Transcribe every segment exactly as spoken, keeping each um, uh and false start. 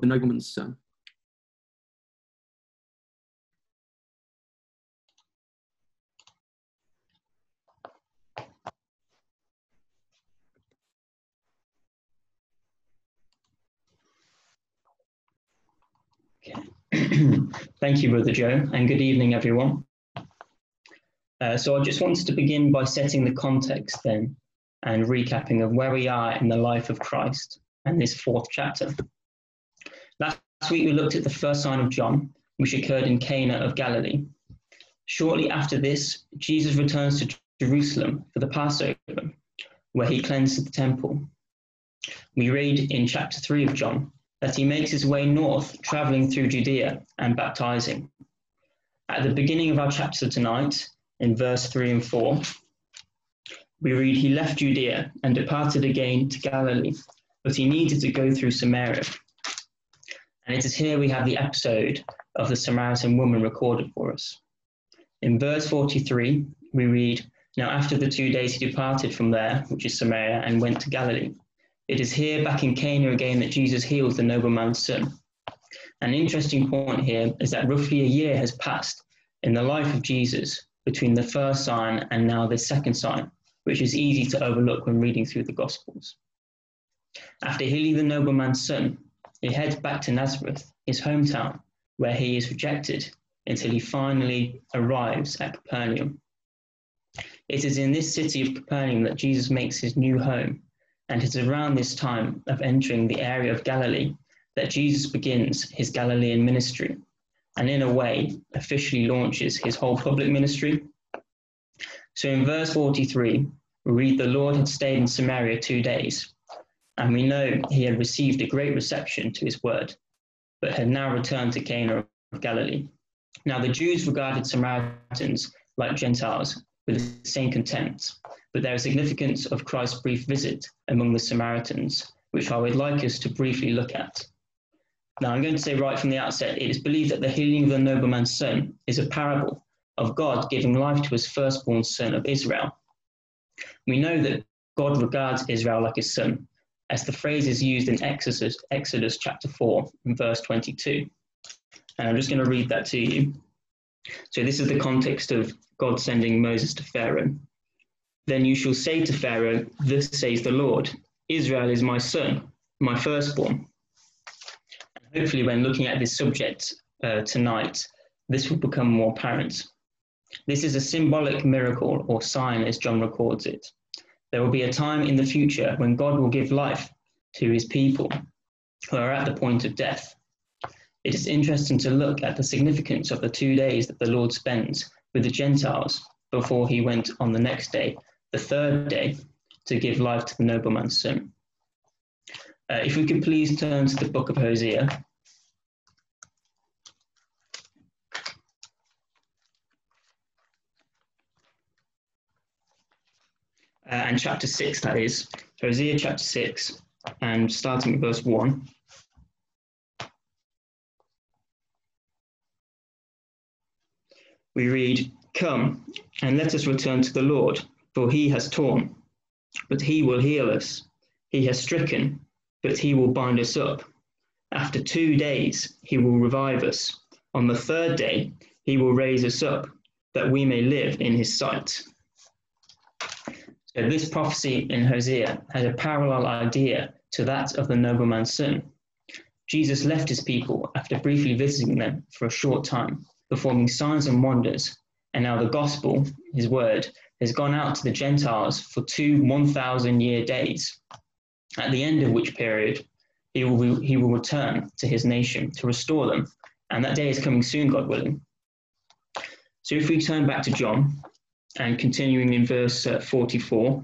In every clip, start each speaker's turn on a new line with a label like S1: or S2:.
S1: the nobleman's son.
S2: Thank you, Brother Joe, and good evening, everyone. Uh, so I just wanted to begin by setting the context then and recapping of where we are in the life of Christ and this fourth chapter. Last week we looked at the first sign of John, which occurred in Cana of Galilee. Shortly after this, Jesus returns to Jerusalem for the Passover, where he cleanses the temple. We read in chapter three of John that he makes his way north, traveling through Judea and baptizing. At the beginning of our chapter tonight, in verse three and four, we read, he left Judea and departed again to Galilee, but he needed to go through Samaria. And it is here we have the episode of the Samaritan woman recorded for us. In verse forty-three, we read, now after the two days he departed from there, which is Samaria, and went to Galilee. It is here back in Cana again that Jesus heals the nobleman's son. An interesting point here is that roughly a year has passed in the life of Jesus between the first sign and now the second sign, which is easy to overlook when reading through the Gospels. After healing the nobleman's son, he heads back to Nazareth, his hometown, where he is rejected until he finally arrives at Capernaum. It is in this city of Capernaum that Jesus makes his new home, and it is around this time of entering the area of Galilee that Jesus begins his Galilean ministry, and in a way officially launches his whole public ministry. So in verse forty-three, we read the Lord had stayed in Samaria two days, and we know he had received a great reception to his word, but had now returned to Cana of Galilee. Now the Jews regarded Samaritans like Gentiles with the same contempt, but there is significance of Christ's brief visit among the Samaritans, which I would like us to briefly look at. Now, I'm going to say right from the outset, it is believed that the healing of the nobleman's son is a parable of God giving life to his firstborn son of Israel. We know that God regards Israel like his son, as the phrase is used in Exodus, Exodus chapter four, and verse twenty-two. And I'm just going to read that to you. So this is the context of God sending Moses to Pharaoh. Then you shall say to Pharaoh, thus says the Lord, Israel is my son, my firstborn. And hopefully when looking at this subject uh, tonight, this will become more apparent. This is a symbolic miracle or sign as John records it. There will be a time in the future when God will give life to his people who are at the point of death. It is interesting to look at the significance of the two days that the Lord spends with the Gentiles before he went on the next day, the third day, to give life to the nobleman's son. Uh, if we could please turn to the book of Hosea. Uh, and chapter six, that is. Hosea chapter six, and starting with verse one. We read, come, and let us return to the Lord, for he has torn, but he will heal us. He has stricken, but he will bind us up. After two days, he will revive us. On the third day, he will raise us up, that we may live in his sight. So this prophecy in Hosea has a parallel idea to that of the nobleman's son. Jesus left his people after briefly visiting them for a short time, performing signs and wonders, and now the gospel, his word, has gone out to the Gentiles for two one thousand year days, at the end of which period he will, he will return to his nation to restore them, and that day is coming soon, God willing. So if we turn back to John, and continuing in verse uh, forty-four,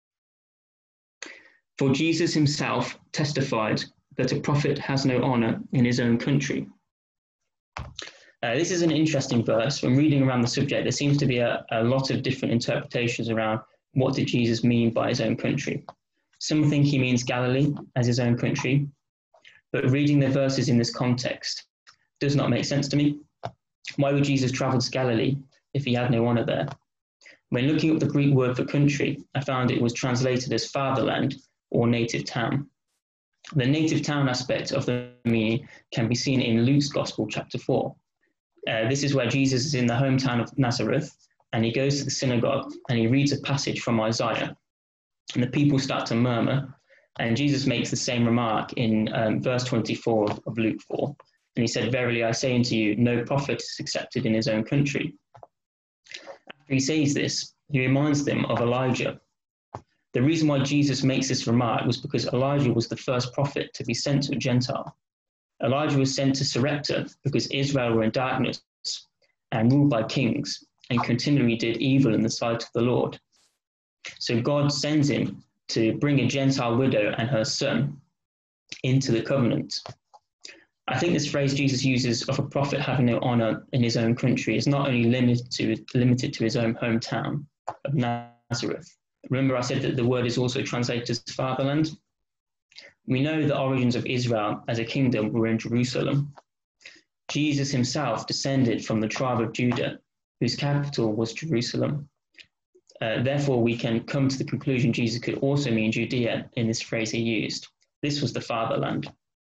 S2: for Jesus himself testified that a prophet has no honor in his own country. Uh, this is an interesting verse. When reading around the subject, there seems to be a, a lot of different interpretations around what did Jesus mean by his own country. Some think he means Galilee as his own country, but reading the verses in this context does not make sense to me. Why would Jesus travel to Galilee if he had no honor there? When looking up the Greek word for country, I found it was translated as fatherland or native town. The native town aspect of the meaning can be seen in Luke's Gospel, chapter four. Uh, this is where Jesus is in the hometown of Nazareth, and he goes to the synagogue and he reads a passage from Isaiah. And the people start to murmur, and Jesus makes the same remark in um, verse twenty-four of Luke four. And he said, "Verily I say unto you, no prophet is accepted in his own country." After he says this, he reminds them of Elijah. The reason why Jesus makes this remark was because Elijah was the first prophet to be sent to a Gentile. Elijah was sent to Sarepta because Israel were in darkness and ruled by kings and continually did evil in the sight of the Lord. So God sends him to bring a Gentile widow and her son into the covenant. I think this phrase Jesus uses of a prophet having no honor in his own country is not only limited to, limited to his own hometown of Nazareth. Remember I said that the word is also translated as fatherland? We know the origins of Israel as a kingdom were in Jerusalem. Jesus himself descended from the tribe of Judah, whose capital was Jerusalem. Uh, therefore, we can come to the conclusion Jesus could also mean Judea in this phrase he used. This was the fatherland.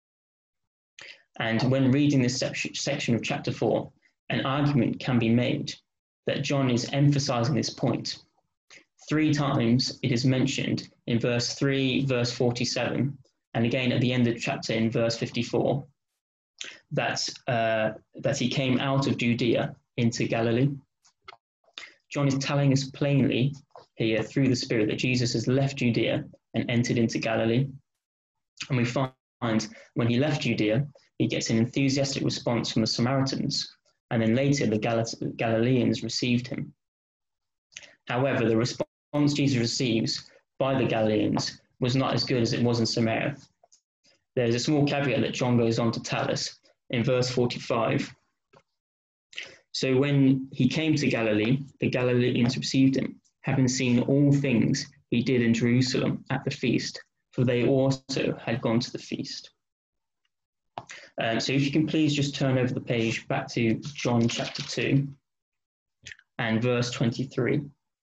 S2: And when reading this section of chapter four, an argument can be made that John is emphasizing this point. Three times it is mentioned in verse three, verse forty-seven, and again at the end of the chapter in verse fifty-four, that, uh, that he came out of Judea into Galilee. John is telling us plainly here through the Spirit that Jesus has left Judea and entered into Galilee. And we find when he left Judea, he gets an enthusiastic response from the Samaritans, and then later the Gal- Galileans received him. However, the response Jesus receives by the Galileans was not as good as it was in Samaria. There's a small caveat that John goes on to tell us in verse forty-five. So when he came to Galilee, the Galileans received him, having seen all things he did in Jerusalem at the feast, for they also had gone to the feast. Um, so if you can please just turn over the page back to John chapter two and verse twenty-three.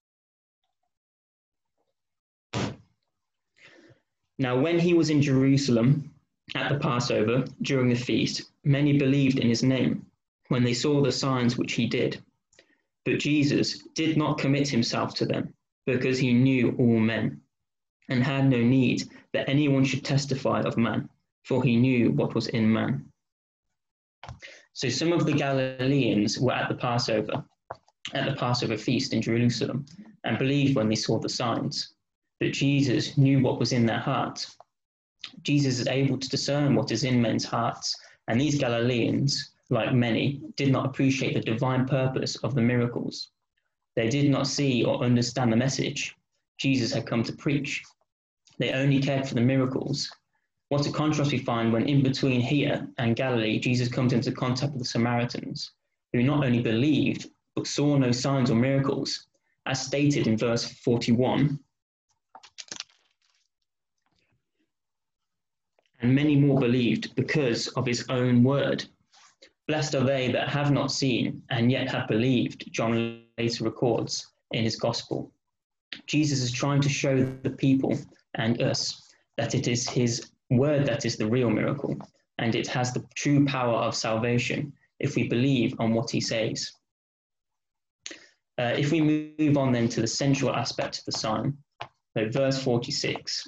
S2: Now, when he was in Jerusalem at the Passover during the feast, many believed in his name when they saw the signs which he did. But Jesus did not commit himself to them, because he knew all men, and had no need that anyone should testify of man, for he knew what was in man. So some of the Galileans were at the Passover, at the Passover feast in Jerusalem, and believed when they saw the signs. But Jesus knew what was in their hearts. Jesus is able to discern what is in men's hearts, and these Galileans, like many, did not appreciate the divine purpose of the miracles. They did not see or understand the message Jesus had come to preach. They only cared for the miracles. What a contrast we find when in between here and Galilee, Jesus comes into contact with the Samaritans, who not only believed, but saw no signs or miracles, as stated in verse forty-one. And many more believed because of his own word. Blessed are they that have not seen and yet have believed, John later records in his gospel. Jesus is trying to show the people and us that it is his word that is the real miracle, and it has the true power of salvation if we believe on what he says. Uh, if we move on then to the central aspect of the sign, so verse forty-six.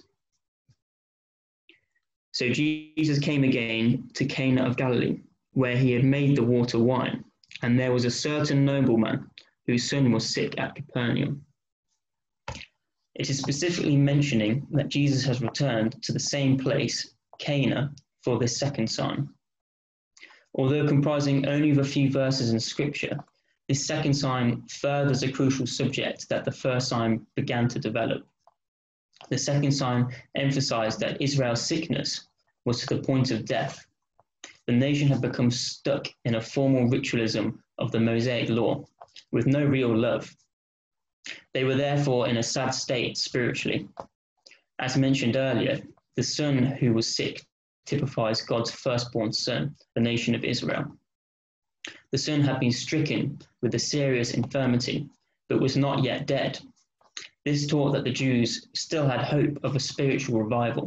S2: So Jesus came again to Cana of Galilee, where he had made the water wine, and there was a certain nobleman whose son was sick at Capernaum. It is specifically mentioning that Jesus has returned to the same place, Cana, for this second sign. Although comprising only of a few verses in Scripture, this second sign furthers a crucial subject that the first sign began to develop. The second sign emphasized that Israel's sickness was to the point of death. The nation had become stuck in a formal ritualism of the Mosaic law, with no real love. They were therefore in a sad state spiritually. As mentioned earlier, the son who was sick typifies God's firstborn son, the nation of Israel. The son had been stricken with a serious infirmity, but was not yet dead. This taught that the Jews still had hope of a spiritual revival,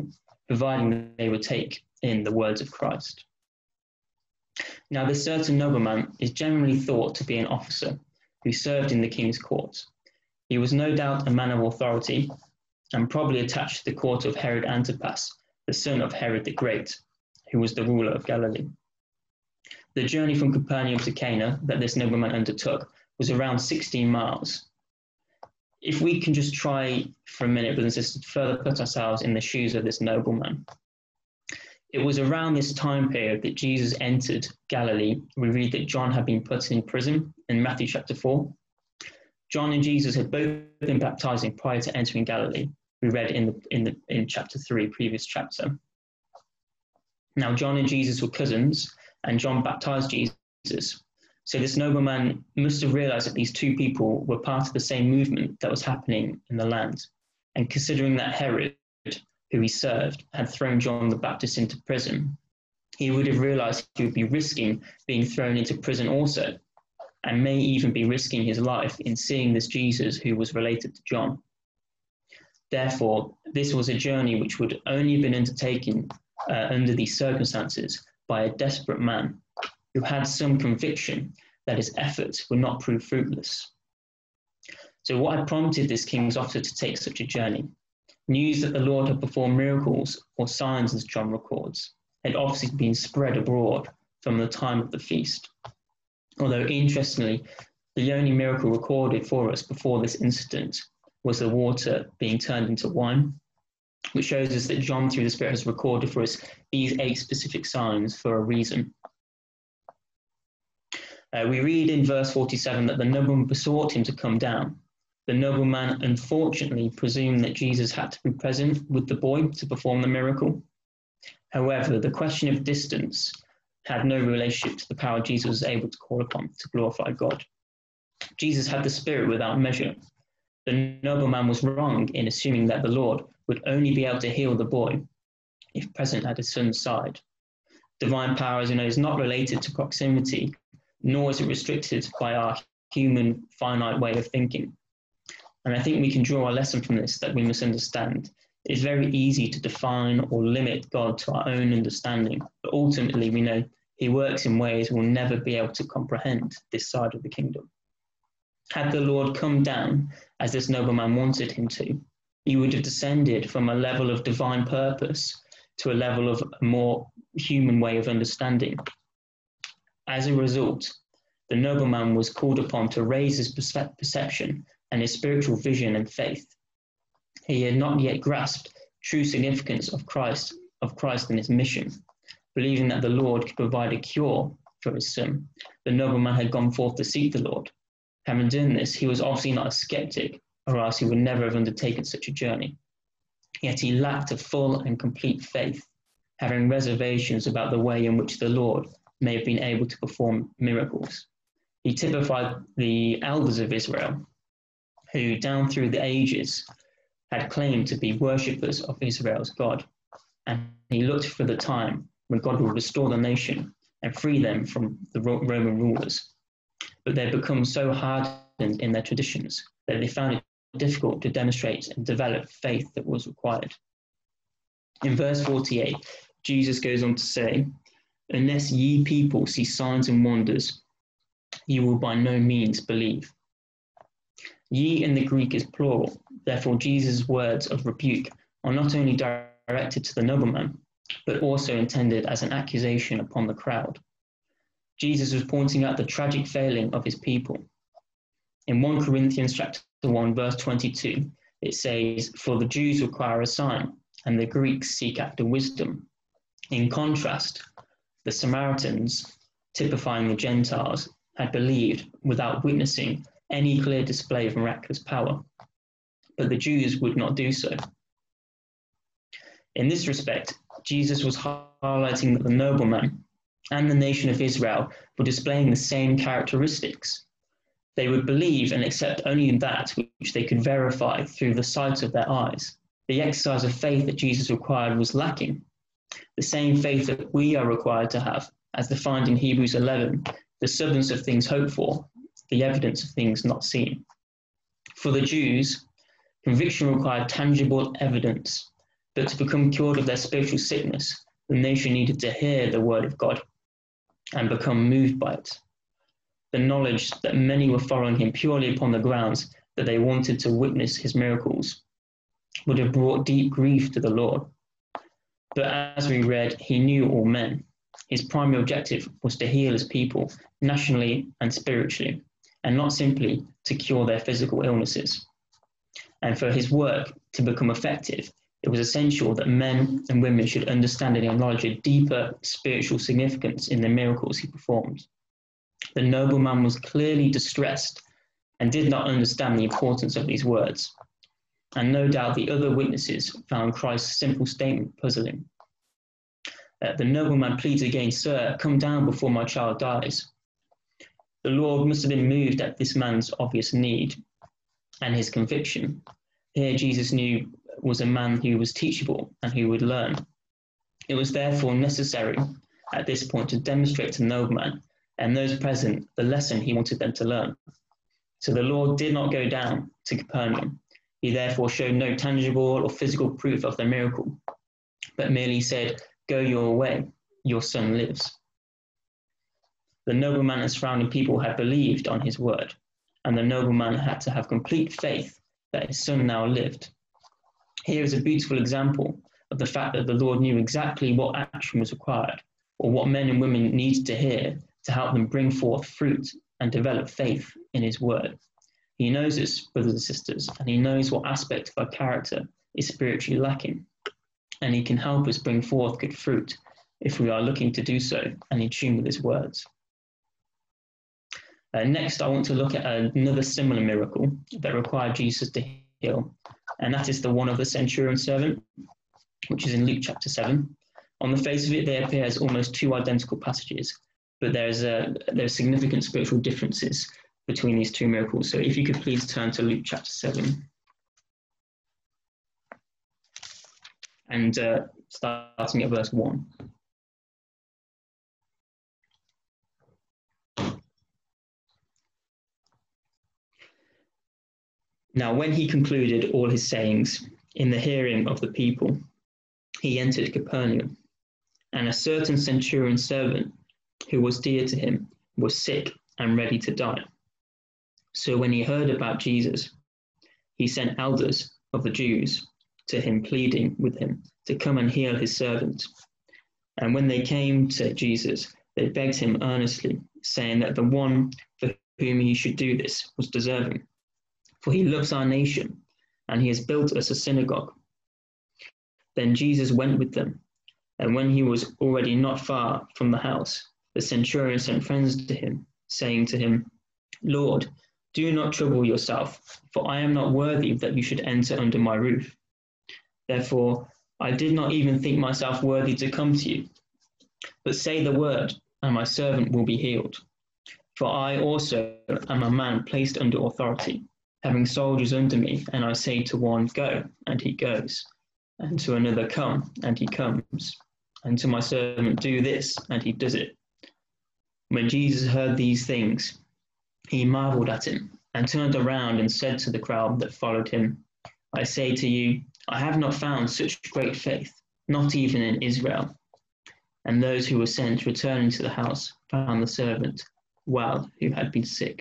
S2: providing they would take in the words of Christ. Now, this certain nobleman is generally thought to be an officer who served in the king's court. He was no doubt a man of authority and probably attached to the court of Herod Antipas, the son of Herod the Great, who was the ruler of Galilee. The journey from Capernaum to Cana that this nobleman undertook was around sixteen miles. If we can just try for a minute, brothers and sisters, to further put ourselves in the shoes of this nobleman. It was around this time period that Jesus entered Galilee. We read that John had been put in prison in Matthew chapter four. John and Jesus had both been baptizing prior to entering Galilee. We read in the in the in chapter three, previous chapter. Now, John and Jesus were cousins, and John baptized Jesus. So this nobleman must have realized that these two people were part of the same movement that was happening in the land. And considering that Herod, who he served, had thrown John the Baptist into prison, he would have realized he would be risking being thrown into prison also, and may even be risking his life in seeing this Jesus who was related to John. Therefore, this was a journey which would only have been undertaken uh, under these circumstances by a desperate man who had some conviction that his efforts would not prove fruitless. So what had prompted this king's officer to take such a journey? News that the Lord had performed miracles or signs, as John records, had obviously been spread abroad from the time of the feast. Although, interestingly, the only miracle recorded for us before this incident was the water being turned into wine, which shows us that John, through the Spirit, has recorded for us these eight specific signs for a reason. Uh, we read in verse forty-seven that the nobleman besought him to come down. The nobleman unfortunately presumed that Jesus had to be present with the boy to perform the miracle. However, the question of distance had no relationship to the power Jesus was able to call upon to glorify God. Jesus had the Spirit without measure. The nobleman was wrong in assuming that the Lord would only be able to heal the boy if present at his son's side. Divine power, as you know, is not related to proximity, nor is it restricted by our human finite way of thinking. And I think we can draw a lesson from this that we must understand. It's very easy to define or limit God to our own understanding, but ultimately we know he works in ways we'll never be able to comprehend this side of the kingdom. Had the Lord come down as this nobleman wanted him to, he would have descended from a level of divine purpose to a level of a more human way of understanding. As a result, the nobleman was called upon to raise his perception and his spiritual vision and faith. He had not yet grasped true significance of Christ, of Christ and his mission. Believing that the Lord could provide a cure for his son, the nobleman had gone forth to seek the Lord. Having done this, he was obviously not a skeptic, or else he would never have undertaken such a journey. Yet he lacked a full and complete faith, having reservations about the way in which the Lord may have been able to perform miracles. He typified the elders of Israel, who down through the ages had claimed to be worshippers of Israel's God. And he looked for the time when God would restore the nation and free them from the Roman rulers. But they had become so hardened in their traditions that they found it difficult to demonstrate and develop faith that was required. In verse forty-eight, Jesus goes on to say, "Unless ye people see signs and wonders, ye will by no means believe." Ye in the Greek is plural, therefore Jesus' words of rebuke are not only directed to the nobleman, but also intended as an accusation upon the crowd. Jesus was pointing out the tragic failing of his people. In First Corinthians chapter one, verse twenty-two, it says, "For the Jews require a sign, and the Greeks seek after wisdom." In contrast, the Samaritans, typifying the Gentiles, had believed without witnessing any clear display of miraculous power, but the Jews would not do so. In this respect, Jesus was highlighting that the nobleman and the nation of Israel were displaying the same characteristics. They would believe and accept only that which they could verify through the sight of their eyes. The exercise of faith that Jesus required was lacking. The same faith that we are required to have, as defined in Hebrews eleven, the substance of things hoped for, the evidence of things not seen. For the Jews, conviction required tangible evidence, But to become cured of their spiritual sickness, the nation needed to hear the word of God and become moved by it. The knowledge that many were following him purely upon the grounds that they wanted to witness his miracles would have brought deep grief to the Lord. But as we read, he knew all men. His primary objective was to heal his people nationally and spiritually, and not simply to cure their physical illnesses. And for his work to become effective, it was essential that men and women should understand and acknowledge a deeper spiritual significance in the miracles he performed. The nobleman was clearly distressed and did not understand the importance of these words. And no doubt the other witnesses found Christ's simple statement puzzling. Uh, the nobleman pleads again, "Sir, come down before my child dies." The Lord must have been moved at this man's obvious need and his conviction. Here Jesus knew was a man who was teachable and who would learn. It was therefore necessary at this point to demonstrate to the nobleman and those present the lesson he wanted them to learn. So the Lord did not go down to Capernaum. He therefore showed no tangible or physical proof of the miracle, but merely said, "Go your way, your son lives." The nobleman and surrounding people had believed on his word, and the nobleman had to have complete faith that his son now lived. Here is a beautiful example of the fact that the Lord knew exactly what action was required, or what men and women needed to hear to help them bring forth fruit and develop faith in his word. He knows this, brothers and sisters, and he knows what aspect of our character is spiritually lacking, and he can help us bring forth good fruit if we are looking to do so and in tune with his words. Uh, next, I want to look at another similar miracle that required Jesus to heal, and that is the one of the centurion servant, which is in Luke chapter seven. On the face of it, they appear as almost two identical passages, but there's a, there's significant spiritual differences between these two miracles. So if you could please turn to Luke chapter seven. And uh, starting at verse one. Now, when he concluded all his sayings in the hearing of the people, he entered Capernaum, and a certain centurion servant who was dear to him was sick and ready to die. So when he heard about Jesus, he sent elders of the Jews to him, pleading with him to come and heal his servant. And when they came to Jesus, they begged him earnestly, saying that the one for whom he should do this was deserving. For he loves our nation, and he has built us a synagogue. Then Jesus went with them, and when he was already not far from the house, the centurion sent friends to him, saying to him, "Lord, do not trouble yourself, for I am not worthy that you should enter under my roof. Therefore, I did not even think myself worthy to come to you. But say the word, and my servant will be healed. For I also am a man placed under authority, having soldiers under me, and I say to one, 'Go,' and he goes, and to another, 'Come,' and he comes, and to my servant, 'Do this,' and he does it." When Jesus heard these things, he marveled at him, and turned around and said to the crowd that followed him, "I say to you, I have not found such great faith, not even in Israel." And those who were sent, returning to the house, found the servant well who had been sick.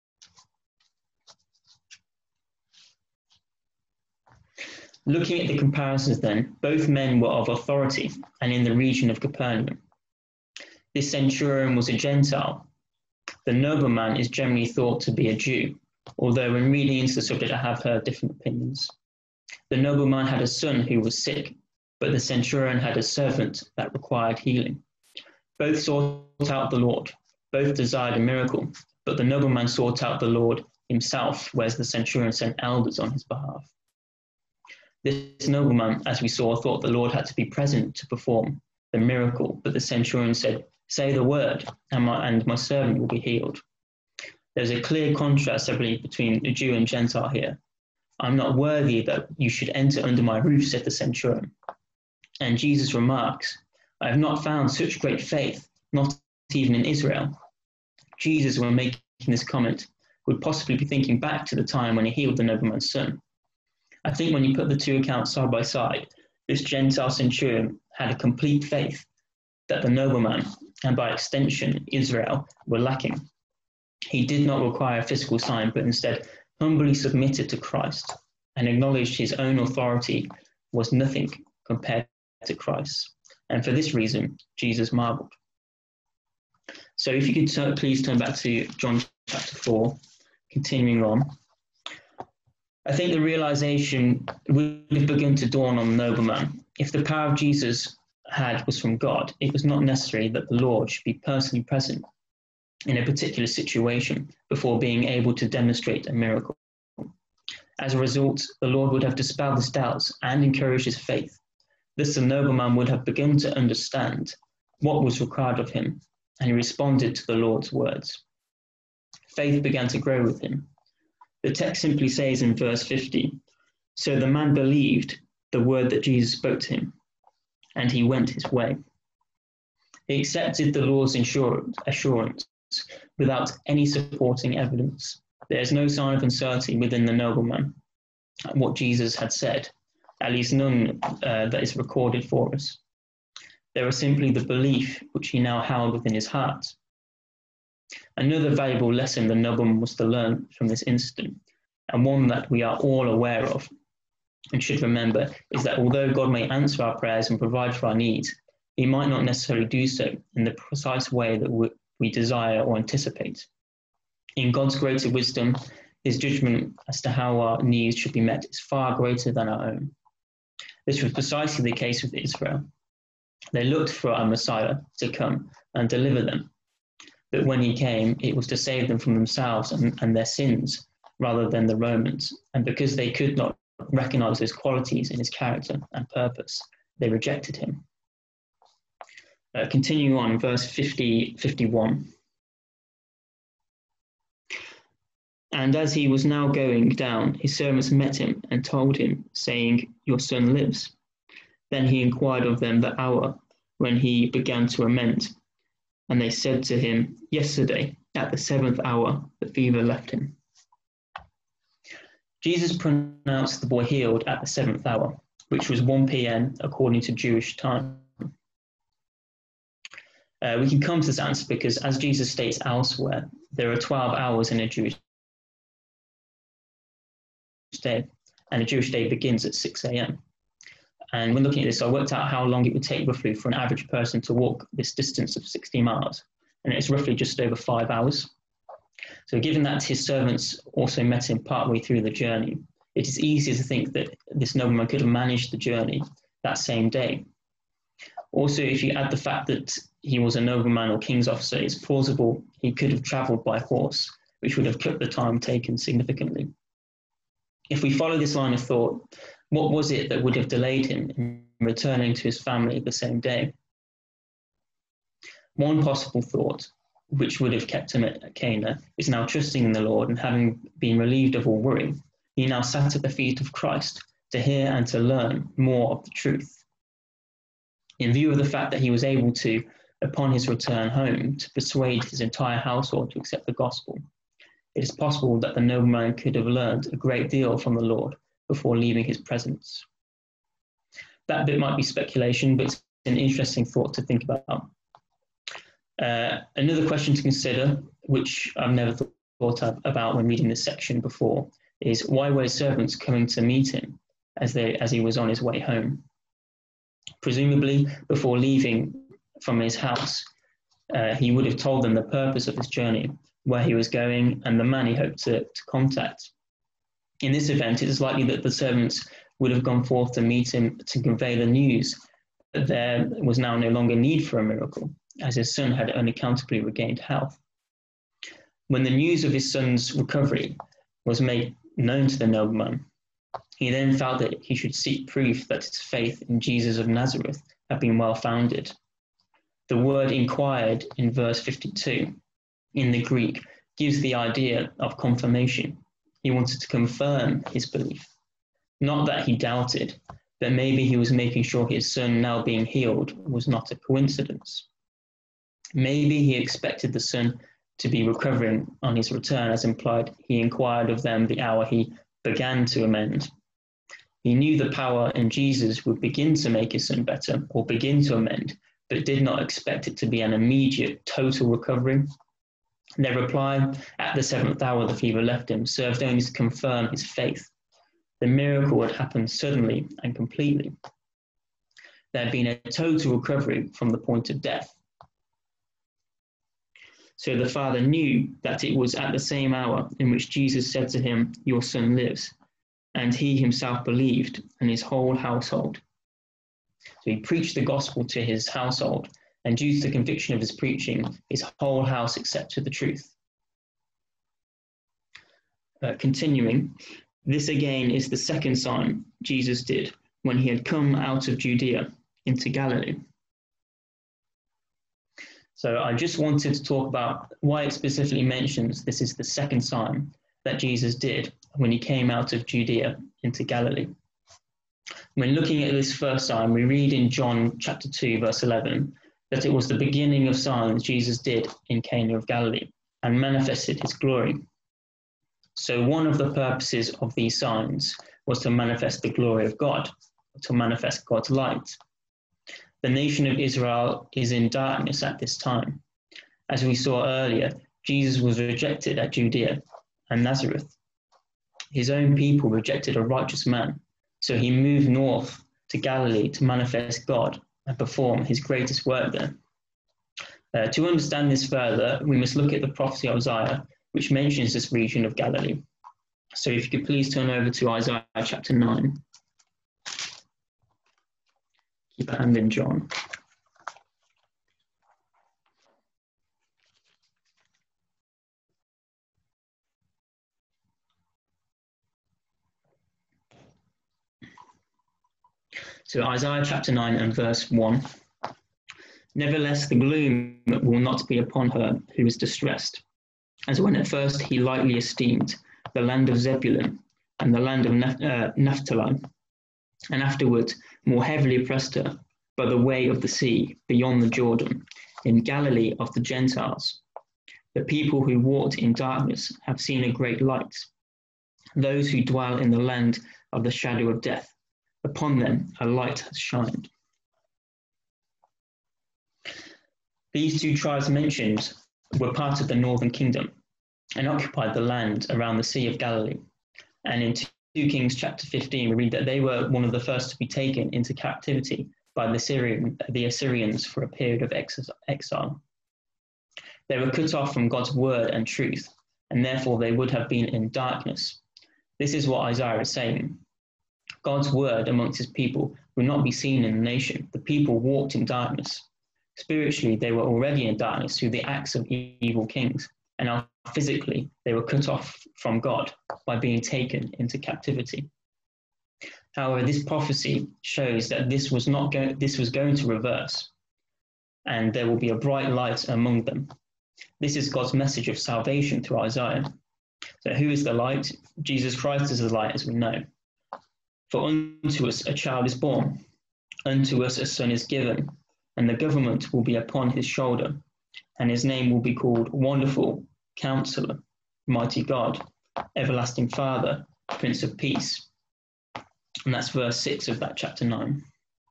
S2: Looking at the comparisons then, both men were of authority and in the region of Capernaum. This centurion was a Gentile. The nobleman is generally thought to be a Jew, although when reading into the subject I have heard different opinions. The nobleman had a son who was sick, but the centurion had a servant that required healing. Both sought out the Lord, both desired a miracle, but the nobleman sought out the Lord himself, whereas the centurion sent elders on his behalf. This nobleman, as we saw, thought the Lord had to be present to perform the miracle, but the centurion said, "Say the word, and my, and my servant will be healed." There's a clear contrast, I believe, between a Jew and Gentile here. "I'm not worthy that you should enter under my roof," said the centurion. And Jesus remarks, "I have not found such great faith, not even in Israel." Jesus, when making this comment, would possibly be thinking back to the time when he healed the nobleman's son. I think when you put the two accounts side by side, this Gentile centurion had a complete faith that the nobleman, and by extension Israel, were lacking. He did not require a physical sign, but instead humbly submitted to Christ and acknowledged his own authority was nothing compared to Christ. And for this reason, Jesus marveled. So if you could t- please turn back to John chapter four, continuing on. I think the realization would have begun to dawn on the nobleman. If the power of Jesus had was from God, it was not necessary that the Lord should be personally present in a particular situation before being able to demonstrate a miracle. As a result, the Lord would have dispelled his doubts and encouraged his faith. Thus, the nobleman would have begun to understand what was required of him, and he responded to the Lord's words. Faith began to grow with him. The text simply says in verse fifty, "So the man believed the word that Jesus spoke to him, and he went his way." He accepted the Lord's assurance without any supporting evidence. There is no sign of uncertainty within the nobleman at what Jesus had said, at least none uh, that is recorded for us. There was simply the belief which he now held within his heart. Another valuable lesson the nobleman was to learn from this incident, and one that we are all aware of and should remember, is that although God may answer our prayers and provide for our needs, he might not necessarily do so in the precise way that we, we desire or anticipate. In God's greater wisdom, his judgment as to how our needs should be met is far greater than our own. This was precisely the case with Israel. They looked for a Messiah to come and deliver them. But when he came, it was to save them from themselves and, and their sins rather than the Romans. And because they could not recognize those qualities in his character and purpose, they rejected him. Uh, continuing on, verse fifty, fifty-one. And as he was now going down, his servants met him and told him, saying, "Your son lives." Then he inquired of them the hour when he began to lament. And they said to him, "Yesterday, at the seventh hour, the fever left him." Jesus pronounced the boy healed at the seventh hour, which was one p.m. according to Jewish time. Uh, we can come to this answer because, as Jesus states elsewhere, there are twelve hours in a Jewish day, and a Jewish day begins at six a.m. And when looking at this, I worked out how long it would take roughly for an average person to walk this distance of sixty miles, and it's roughly just over five hours. So given that his servants also met him partway through the journey, it is easy to think that this nobleman could have managed the journey that same day. Also, if you add the fact that he was a nobleman or king's officer, it's plausible he could have travelled by horse, which would have cut the time taken significantly. If we follow this line of thought, what was it that would have delayed him in returning to his family the same day? One possible thought, which would have kept him at Cana, is now trusting in the Lord, and having been relieved of all worry, he now sat at the feet of Christ to hear and to learn more of the truth. In view of the fact that he was able to, upon his return home, to persuade his entire household to accept the gospel, it is possible that the nobleman could have learned a great deal from the Lord before leaving his presence. That bit might be speculation, but it's an interesting thought to think about. Uh, another question to consider, which I've never th- thought of about when reading this section before, is why were his servants coming to meet him as they as he was on his way home? Presumably, before leaving from his house, uh, he would have told them the purpose of his journey, where he was going, and the man he hoped to, to contact. In this event, it is likely that the servants would have gone forth to meet him to convey the news that there was now no longer need for a miracle, as his son had unaccountably regained health. When the news of his son's recovery was made known to the nobleman, he then felt that he should seek proof that his faith in Jesus of Nazareth had been well founded. The word "inquired" in verse fifty-two in the Greek gives the idea of confirmation. He wanted to confirm his belief. Not that he doubted, but maybe he was making sure his son now being healed was not a coincidence. Maybe he expected the son to be recovering on his return, as implied he inquired of them the hour he began to amend. He knew the power in Jesus would begin to make his son better or begin to amend, but did not expect it to be an immediate, total recovery. Their reply, at the seventh hour the fever left him, served only to confirm his faith. The miracle had happened suddenly and completely. There had been a total recovery from the point of death. So the father knew that it was at the same hour in which Jesus said to him, "Your son lives." And he himself believed, and his whole household. So he preached the gospel to his household, and due to the conviction of his preaching, his whole house accepted the truth. Uh, continuing, this again is the second sign Jesus did when he had come out of Judea into Galilee. So I just wanted to talk about why it specifically mentions this is the second sign that Jesus did when he came out of Judea into Galilee. When looking at this first sign, we read in John chapter two, verse eleven, that it was the beginning of signs Jesus did in Cana of Galilee and manifested his glory. So one of the purposes of these signs was to manifest the glory of God, to manifest God's light. The nation of Israel is in darkness at this time. As we saw earlier, Jesus was rejected at Judea and Nazareth. His own people rejected a righteous man, so he moved north to Galilee to manifest God and perform his greatest work there. Uh, to understand this further, we must look at the prophecy of Isaiah, which mentions this region of Galilee. So if you could please turn over to Isaiah chapter nine. Keep a hand in John. So Isaiah chapter nine and verse one. Nevertheless, the gloom will not be upon her who is distressed, as when at first he lightly esteemed the land of Zebulun and the land of uh, Naphtali, and afterward more heavily oppressed her by the way of the sea beyond the Jordan, in Galilee of the Gentiles. The people who walked in darkness have seen a great light. Those who dwell in the land of the shadow of death, upon them a light has shined. These two tribes mentioned were part of the northern kingdom and occupied the land around the Sea of Galilee. And in two Kings chapter fifteen, we read that they were one of the first to be taken into captivity by the, Syrian, the Assyrians for a period of exile. They were cut off from God's word and truth, and therefore they would have been in darkness. This is what Isaiah is saying. God's word amongst his people would not be seen in the nation. The people walked in darkness. Spiritually, they were already in darkness through the acts of evil kings, and now physically, they were cut off from God by being taken into captivity. However, this prophecy shows that this was not go- this was going to reverse, and there will be a bright light among them. This is God's message of salvation through Isaiah. So who is the light? Jesus Christ is the light, as we know. For unto us a child is born, unto us a son is given, and the government will be upon his shoulder, and his name will be called Wonderful, Counselor, Mighty God, Everlasting Father, Prince of Peace. And that's verse six of that chapter nine.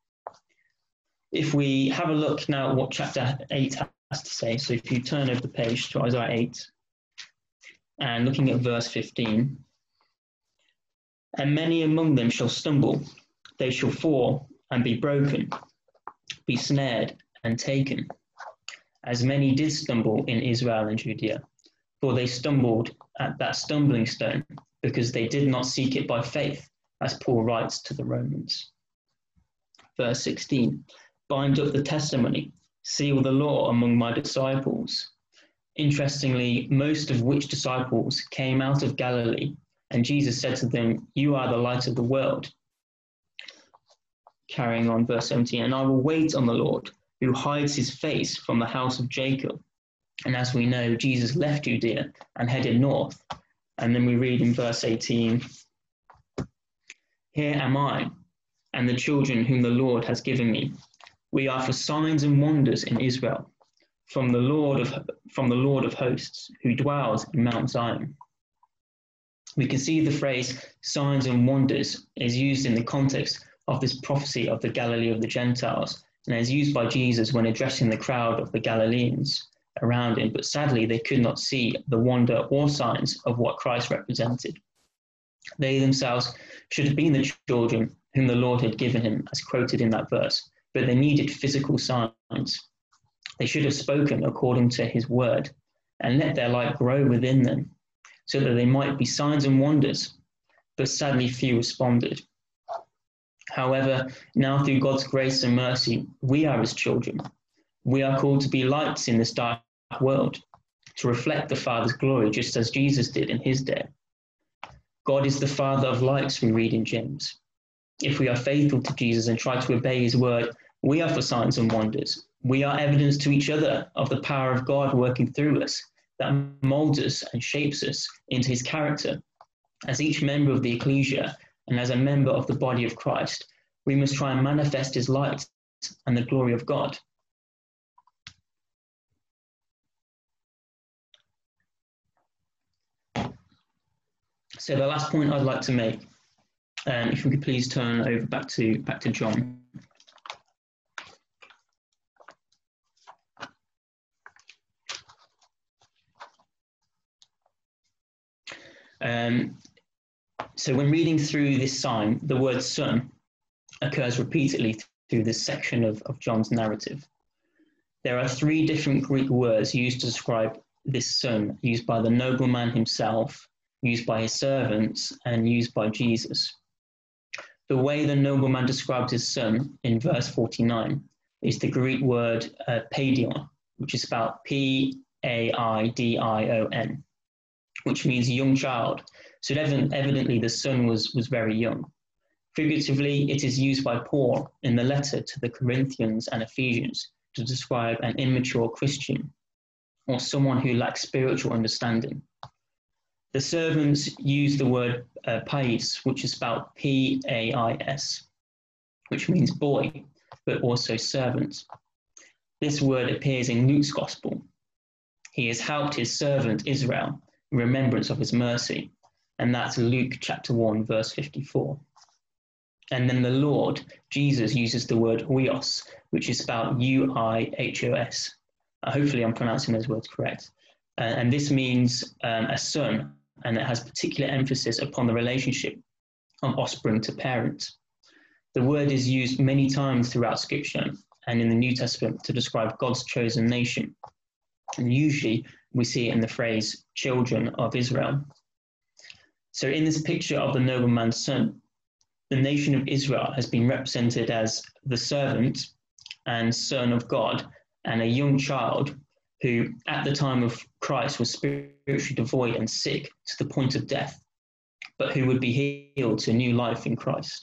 S2: If we have a look now at what chapter eight has to say, so if you turn over the page to Isaiah eight, and looking at verse fifteen, and many among them shall stumble, they shall fall and be broken, be snared and taken, as many did stumble in Israel and Judea, for they stumbled at that stumbling stone, because they did not seek it by faith, as Paul writes to the Romans. Verse sixteen, bind up the testimony, seal the law among my disciples. Interestingly, most of which disciples came out of Galilee, and Jesus said to them, you are the light of the world. Carrying on, verse seventeen, and I will wait on the Lord, who hides his face from the house of Jacob. And as we know, Jesus left Judea and headed north. And then we read in verse eighteen, here am I, and the children whom the Lord has given me. We are for signs and wonders in Israel, from the Lord of, from the Lord of hosts, who dwells in Mount Zion. We can see the phrase signs and wonders is used in the context of this prophecy of the Galilee of the Gentiles, and is used by Jesus when addressing the crowd of the Galileans around him, but sadly they could not see the wonder or signs of what Christ represented. They themselves should have been the children whom the Lord had given him, as quoted in that verse, but they needed physical signs. They should have spoken according to his word and let their light grow within them, so that they might be signs and wonders, but sadly few responded. However, now through God's grace and mercy, we are his children. We are called to be lights in this dark world, to reflect the Father's glory, just as Jesus did in his day. God is the Father of lights, we read in James. If we are faithful to Jesus and try to obey his word, we are for signs and wonders. We are evidence to each other of the power of God working through us, that molds us and shapes us into his character. As each member of the ecclesia and as a member of the body of Christ, we must try and manifest his light and the glory of God. So the last point I'd like to make, um, if we could please turn over back to back to John. Um, so when reading through this sign, the word son occurs repeatedly through this section of, of John's narrative. There are three different Greek words used to describe this son, used by the nobleman himself, used by his servants, and used by Jesus. The way the nobleman describes his son in verse forty-nine is the Greek word uh, paidion, which is spelled P A I D I O N, which means young child. So evidently the son was, was very young. Figuratively, it is used by Paul in the letter to the Corinthians and Ephesians to describe an immature Christian or someone who lacks spiritual understanding. The servants use the word uh, pais, which is spelled P A I S, which means boy, but also servant. This word appears in Luke's gospel. He has helped his servant Israel in remembrance of his mercy, and that's Luke chapter one, verse fifty-four. And then the Lord, Jesus, uses the word huios, which is spelled U I H O S. Uh, hopefully I'm pronouncing those words correct. Uh, and this means um, a son, and it has particular emphasis upon the relationship of offspring to parent. The word is used many times throughout Scripture and in the New Testament to describe God's chosen nation. And usually we see it in the phrase children of Israel. So in this picture of the nobleman's son, the nation of Israel has been represented as the servant and son of God and a young child who at the time of Christ was spiritually devoid and sick to the point of death, but who would be healed to new life in Christ.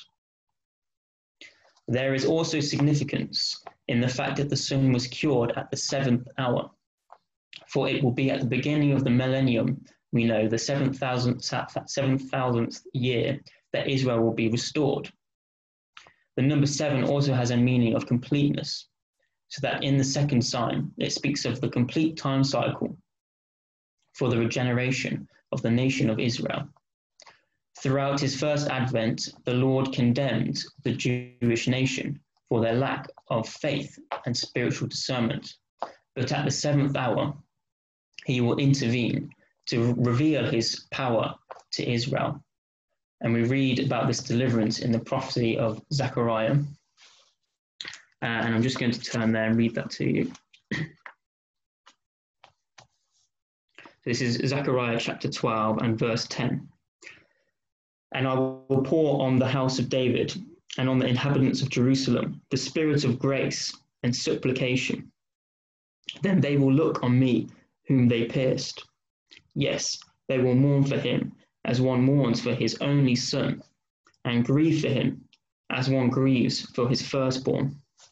S2: There is also significance in the fact that the son was cured at the seventh hour, for it will be at the beginning of the millennium, we know, the seven thousandth year, that Israel will be restored. The number seven also has a meaning of completeness, so that in the second sign, it speaks of the complete time cycle for the regeneration of the nation of Israel. Throughout his first advent, the Lord condemned the Jewish nation for their lack of faith and spiritual discernment. But at the seventh hour, he will intervene to reveal his power to Israel. And we read about this deliverance in the prophecy of Zechariah. Uh, and I'm just going to turn there and read that to you. This is Zechariah chapter twelve and verse ten. And I will pour on the house of David and on the inhabitants of Jerusalem the spirit of grace and supplication. Then they will look on me whom they pierced. Yes, they will mourn for him as one mourns for his only son, and grieve for him as one grieves for his firstborn.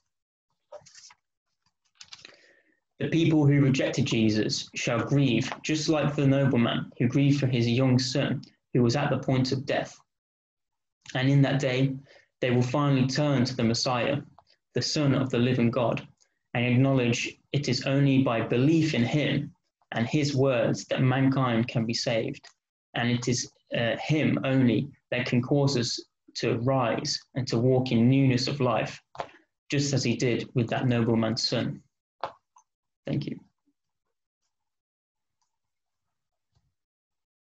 S2: The people who rejected Jesus shall grieve, just like the nobleman who grieved for his young son, who was at the point of death. And in that day, they will finally turn to the Messiah, the Son of the living God, and acknowledge it is only by belief in him and his words that mankind can be saved. And it is uh, him only that can cause us to rise and to walk in newness of life, just as he did with that nobleman's son. Thank you.